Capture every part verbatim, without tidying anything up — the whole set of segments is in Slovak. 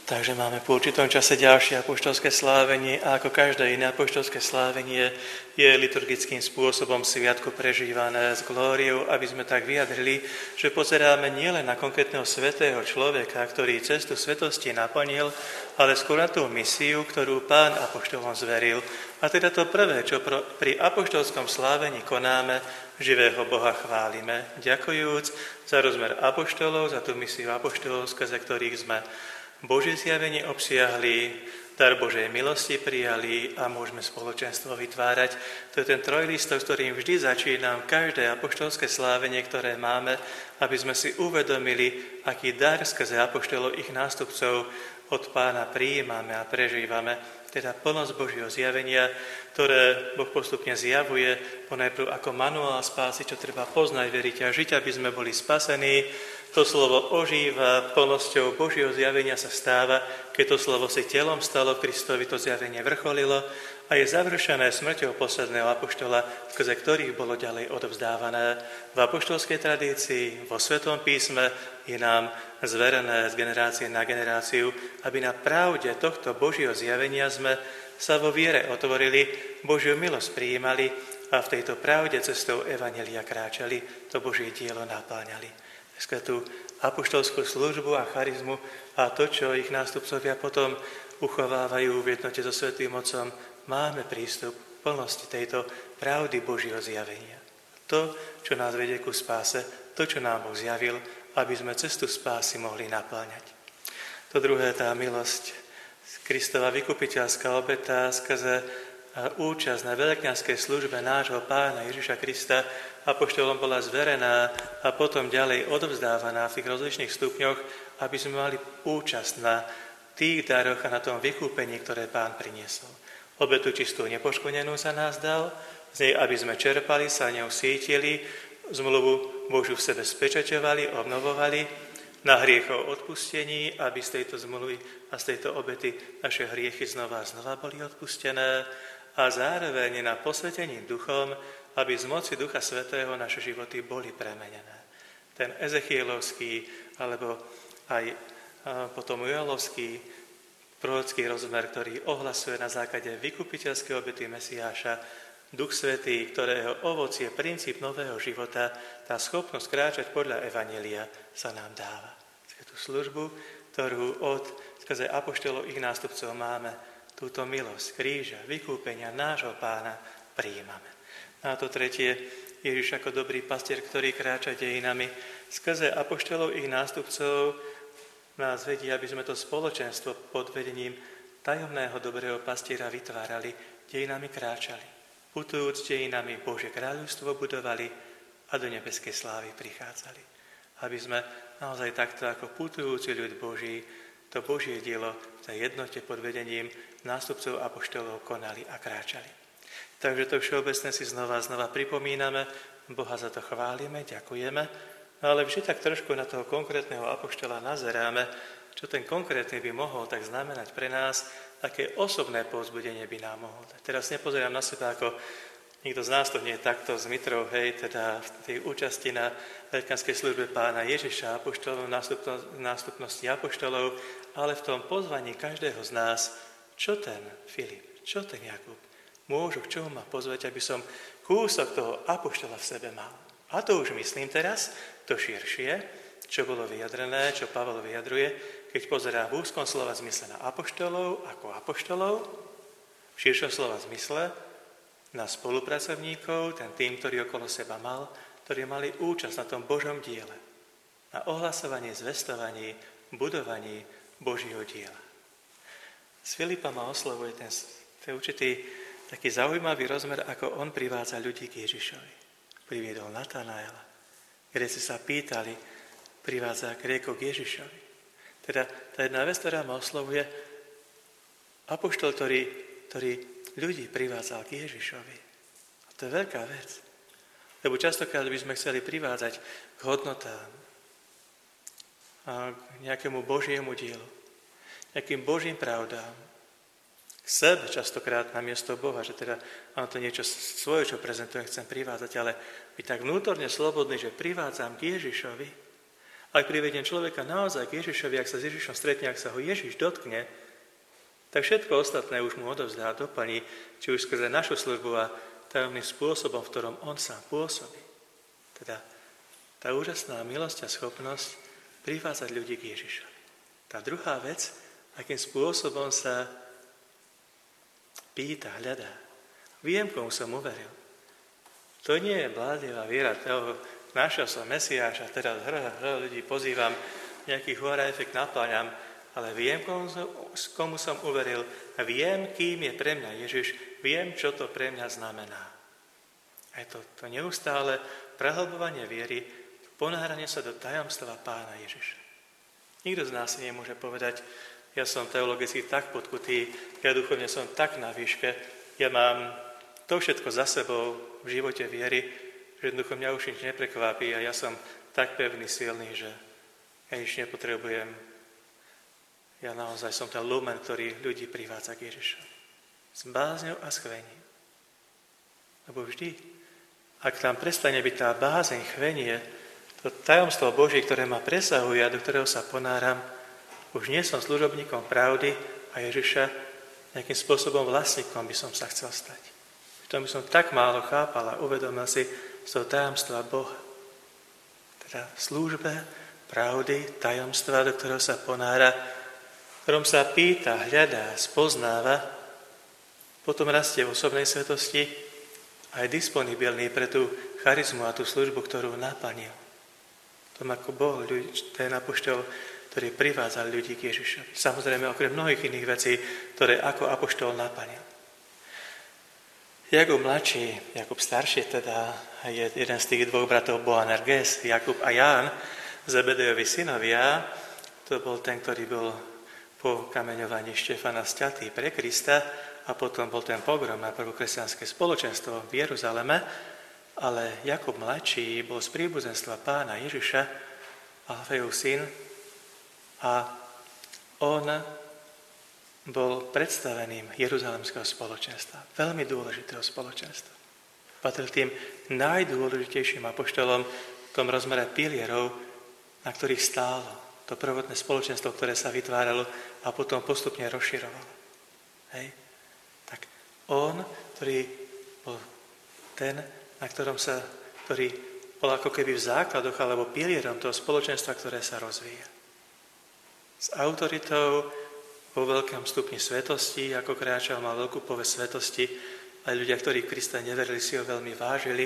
Takže máme po určitom čase ďalšie apoštolské slávenie a ako každé iné apoštolské slávenie je liturgickým spôsobom sviatku prežívané s glóriou, aby sme tak vyjadrili, že pozeráme nielen na konkrétneho svätého človeka, ktorý cestu svetosti naplnil, ale skôr na tú misiu, ktorú Pán apoštolom zveril. A teda to prvé, čo pri apoštolskom slávení konáme, živého Boha chválime, ďakujúc za rozmer apoštolov, za tú misiu apoštolov, skrze ktorých sme Božie zjavenie obsiahli, dar Božej milosti prijali a môžeme spoločenstvo vytvárať. To je ten trojlistok, s ktorým vždy začínam každé apoštolské slávenie, ktoré máme, aby sme si uvedomili, aký dar skrze apoštolov ich nástupcov od Pána prijímame a prežívame. Teda plnosť Božieho zjavenia, ktoré Boh postupne zjavuje, ponajprv ako manuál spásy, čo treba poznať, veriť a žiť, aby sme boli spasení. To slovo ožíva, plnosťou Božieho zjavenia sa stáva, keď to slovo si telom stalo, Kristovi to zjavenie vrcholilo a je završené smrťou posledného apoštola, skrze ktorých bolo ďalej odovzdávané. V apoštolskej tradícii, vo Svetom písme je nám zverené z generácie na generáciu, aby na pravde tohto Božieho zjavenia sme sa vo viere otvorili, Božiu milosť prijímali a v tejto pravde cestou evanjelia kráčali, to Božie dielo napáňali. Skrze tú apoštolskú službu a charizmu a to, čo ich nástupcovia potom uchovávajú v jednote so Svätým Otcom, máme prístup k plnosti tejto pravdy Božieho zjavenia. To, čo nás vedie ku spáse, to, čo nám Boh zjavil, aby sme cestu spásy mohli napĺňať. To druhé, tá milosť, Kristova vykupiteľská obeta skrze účasť na veľkňazskej službe nášho Pána Ježiša Krista apoštolom bola zverená a potom ďalej odovzdávaná v tých rozličných stupňoch, aby sme mali účasť na tých daroch a na tom vykúpení, ktoré Pán priniesol. Obetu čistú nepoškvrnenú sa nás dal, z nej, aby sme čerpali, sa ňou sítili, zmluvu Božiu v sebe spečaťovali, obnovovali, na hriechov odpustení, aby z tejto zmluvy a z tejto obety naše hriechy znova a znova boli odpustené a zároveň na posvetení duchom, aby z moci Ducha Svätého naše životy boli premenené. Ten ezechielovský, alebo aj potom joelovský prorocký rozmer, ktorý ohlasuje na základe vykupiteľskej obety Mesiáša, Duch Svätý, ktorého ovocie, princíp nového života, tá schopnosť kráčať podľa evanjelia sa nám dáva. Tú službu, ktorú od skrze apoštolov ich nástupcov máme, túto milosť kríža, vykúpenia nášho Pána prijímame. A to tretie, Ježiš ako dobrý pastier, ktorý kráča dejinami, skrze apoštolov ich nástupcov nás vedie, aby sme to spoločenstvo pod vedením tajomného dobrého pastiera vytvárali, dejinami kráčali. Putujúc dejinami Božie kráľovstvo budovali a do nebeskej slávy prichádzali. Aby sme naozaj takto ako putujúci ľud Boží to Božie dielo v tej jednote pod vedením nástupcov apoštolov konali a kráčali. Takže to všeobecne si znova a znova pripomíname, Boha za to chválime, ďakujeme, ale vždy tak trošku na toho konkrétneho apoštola nazeráme, čo ten konkrétny by mohol tak znamenať pre nás, aké osobné povzbudenie by nám mohol dať. Teraz nepozerám na seba, ako nikto z nás to nie je takto z Mitrov, hej, teda v tej účasti na veľkňazskej službe Pána Ježiša, apoštolov, nástupnosti apoštolov, ale v tom pozvaní každého z nás, čo ten Filip, čo ten Jakub, môžu, k čomu ma pozvať, aby som kúsok toho apoštola v sebe mal. A to už myslím teraz, to širšie, čo bolo vyjadrené, čo Pavol vyjadruje, keď pozerá v úzkom slova zmysle na apoštolov, ako apoštolov, v širšom slova zmysle na spolupracovníkov, ten tým, ktorý okolo seba mal, ktorí mali účasť na tom Božom diele, na ohlasovaní, zvestovaní, budovaní Božieho diela. Z Filipa ma oslovuje ten, ten určitý taký zaujímavý rozmer, ako on privádza ľudí k Ježišovi. Priviedol Natanaela. Gréci sa pýtali, privádza Grékov k Ježišovi. Teda tá jedna vec, ktorá ma oslovuje, apoštol, ktorý, ktorý ľudí privádzal k Ježišovi. A to je veľká vec. Lebo častokrát by sme chceli privádzať k hodnotám a k nejakému Božiemu dielu, nejakým Božím pravdám, sebe častokrát na miesto Boha, že teda mám to niečo svoje, čo prezentujem, chcem privádzať, ale byť tak vnútorne slobodný, že privádzam k Ježišovi Ak privediem človeka naozaj k Ježišovi, ak sa s Ježišom stretne, ak sa ho Ježiš dotkne, tak všetko ostatné už mu odovzdá, doplní, či už skrze našu službu a tajomným spôsobom, v ktorom on sám pôsobí. Teda tá úžasná milosť a schopnosť privádzať ľudí k Ježišovi. Tá druhá vec, akým spôsobom sa pýta, hľadá. Viem, komu som uveril. To nie je bládivá viera toho, našiel som Mesiáša, teraz hr, hr, ľudí pozývam, nejaký hora efekt napláňam, ale viem, komu som, komu som uveril, viem, kým je pre mňa Ježiš, viem, čo to pre mňa znamená. A je to, to neustále prehlbovanie viery, ponáranie sa do tajomstva Pána Ježiša. Nikto z nás si nemôže povedať, ja som teologicky tak podkutý, ja duchovne som tak na výške, ja mám to všetko za sebou v živote viery, že jednoducho mňa už nič neprekvápi a ja som tak pevný, silný, že ja nič nepotrebujem. Ja naozaj som ten lumen, ktorý ľudí privádza k Ježišovi. S bázňou a schvením. Lebo vždy, ak tam prestane byť tá bázeň, chvenie, to tajomstvo Božie, ktoré ma presahuje a do ktorého sa ponáram, už nie som služobníkom pravdy a Ježiša, nejakým spôsobom vlastníkom by som sa chcel stať. V tom by som tak málo chápal a uvedomil si z toho tajomstva Boha. Teda v službe pravdy, tajomstva, do ktorého sa ponára, v ktorom sa pýta, hľadá, spoznáva, potom rastie v osobnej svetosti a je disponibilný pre tú charizmu a tú službu, ktorú naplnil. Tom ako Boh, ten apoštol, ktorý privádzal ľudí k Ježišovi. Samozrejme, okrem mnohých iných vecí, ktoré ako apoštol naplnil. Jakub mladší, Jakub starší teda, je jeden z tých dvoch bratov Boanerges, Jakub a Ján, Zebedejovi synovia. To bol ten, ktorý bol po kameňovaní Štefana sťatý pre Krista a potom bol ten pogrom na prvokresťanské spoločenstvo v Jeruzaleme, ale Jakub mladší bol z príbuzenstva Pána Ježiša, Alfejov syn, a on bol predstaveným jeruzalemského spoločenstva. Veľmi dôležitého spoločenstva. Patril tým najdôležitejším apoštolom v tom rozmere pilierov, na ktorých stálo to prvotné spoločenstvo, ktoré sa vytváralo a potom postupne rozširovalo. Hej. Tak on, ktorý bol ten, na ktorom sa, ktorý bol ako keby v základoch alebo pilierom toho spoločenstva, ktoré sa rozvíja. S autoritou vo veľkom stupni svetosti, ako kráčal, mal veľkú povesť svetosti, aj ľudia, ktorí Krista neverili, si ho veľmi vážili.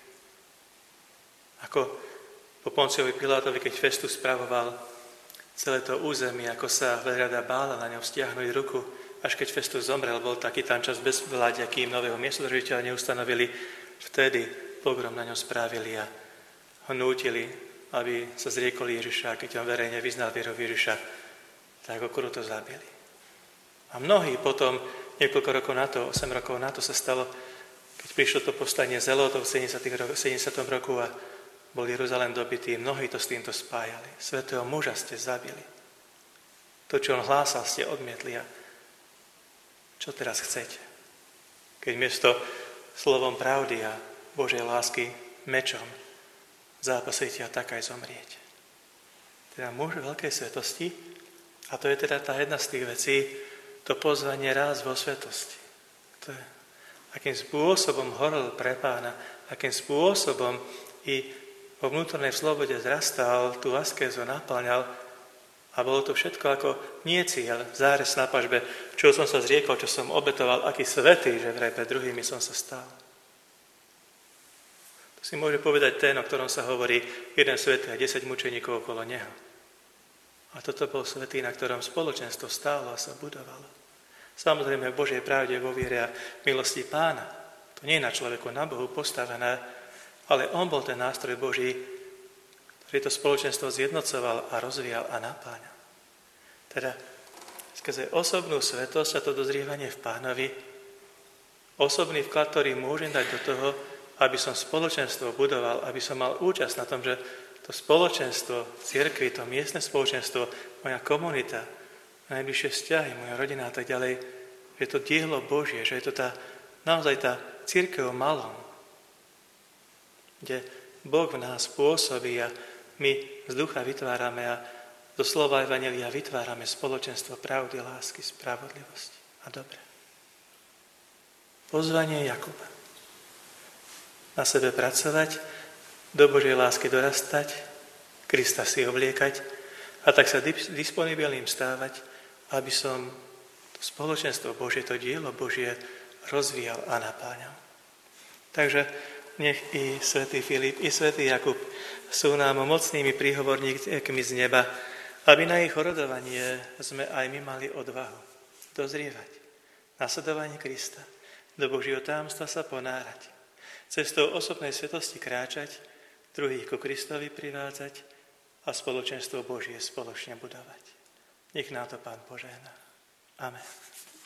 Ako po Ponciovi Pilátovi, keď Festus spravoval celé to územie, ako sa veľrada bála na ňom stiahnuť ruku, až keď Festus zomrel, bol taký tam čas bez vládia, kým nového miestodržiteľa neustanovili, vtedy pogrom na ňom správili a ho nútili, aby sa zriekol Ježiša, keď on verejne vyznal vieru Ježiša, tak ho kruto zabili. A mnohí potom, niekoľko rokov na to, osem rokov na to sa stalo, keď prišlo to povstanie Zelotov v sedemdesiatom roku a bol Jeruzalém dobitý, mnohí to s týmto spájali. Svätého muža ste zabili. To, čo on hlásal, ste odmietli. A čo teraz chcete? Keď miesto slovom pravdy a Božej lásky mečom zápasíte a tak aj zomriete. Teda muž veľkej svetosti, a to je teda tá jedna z tých vecí, to pozvanie raz vo svetosti. To je, akým spôsobom horel pre Pána, akým spôsobom i vo vnútornej slobode zrastal, tú askézu naplňal a bolo to všetko ako nie cieľ, zárez na pažbe, čo som sa zriekol, čo som obetoval, aký svätý, že vraj pred druhými som sa stal. To si môže povedať ten, o ktorom sa hovorí jeden svätý a desať mučeníkov okolo neho. A toto bol svätý, na ktorom spoločenstvo stálo a sa budovalo. Samozrejme v Božej pravde, vo viere a milosti Pána. To nie je na človeku, na Bohu postavené, ale on bol ten nástroj Boží, ktorý to spoločenstvo zjednocoval a rozvíjal a napáňal. Teda skrze osobnú svetosť a to dozrievanie v Pánovi, osobný vklad, ktorý môžem dať do toho, aby som spoločenstvo budoval, aby som mal účasť na tom, že to spoločenstvo, cirkvi, to miestne spoločenstvo, moja komunita, najbližšie vzťahy, moja rodina a tak ďalej, že je to dielo Božie, že je to tá, naozaj tá cirkev malom, kde Boh v nás pôsobí a my z ducha vytvárame a zo slova evanjelia vytvárame spoločenstvo pravdy, lásky, spravodlivosti a dobre. Pozvanie Jakuba. Na sebe pracovať, do Božej lásky dorastať, Krista si obliekať a tak sa disponibilným stávať, aby som to spoločenstvo Božie, to dielo Božie rozvíjal a napáňal. Takže nech i svätý Filip, i svätý Jakub sú nám mocnými príhovorníkmi z neba, aby na ich orodovanie sme aj my mali odvahu dozrievať, nasledovanie Krista, do Božieho tajomstva sa ponárať, cestou osobnej svetosti kráčať, druhých ku Kristovi privádzať a spoločenstvo Božie spoločne budovať. Nech nám to Pán požehná. Amen.